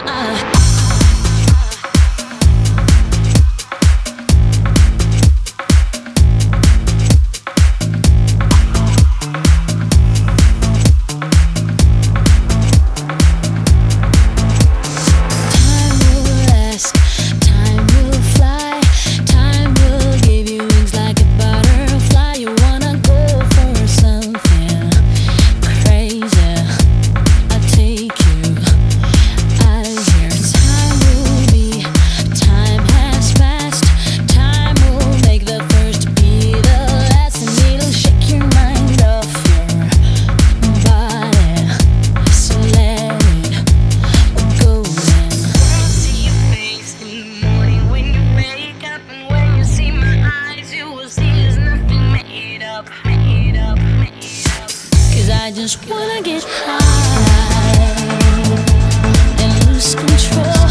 I just wanna get high and lose control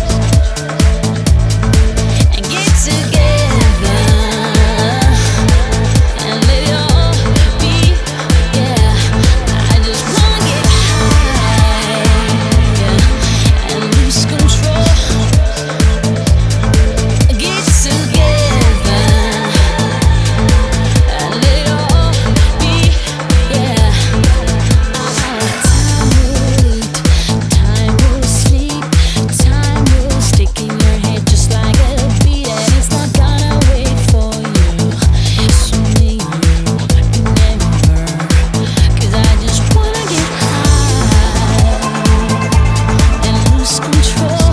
and get together and let it all be. Yeah, I just wanna get high and lose control, get together and let it all be. Yeah. Time will sleep, time will stick in your head just like a beat, and it's not gonna wait for you. So may you remember, 'cause I just wanna get high and lose control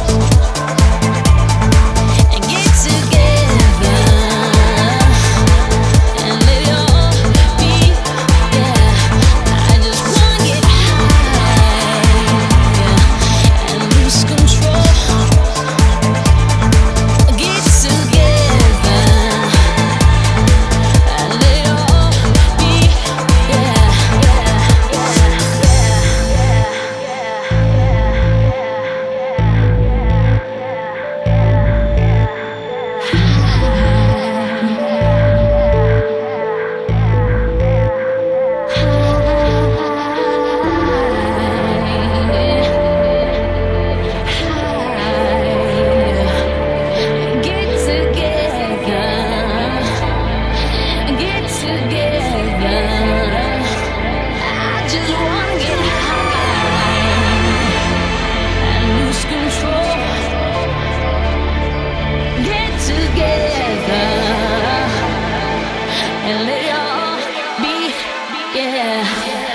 and get together and let it all be. Yeah, I just wanna get high and lose control, get together and let it all be. Yeah, get together. I just wanna get high and lose control. Get together and let it all be. Yeah.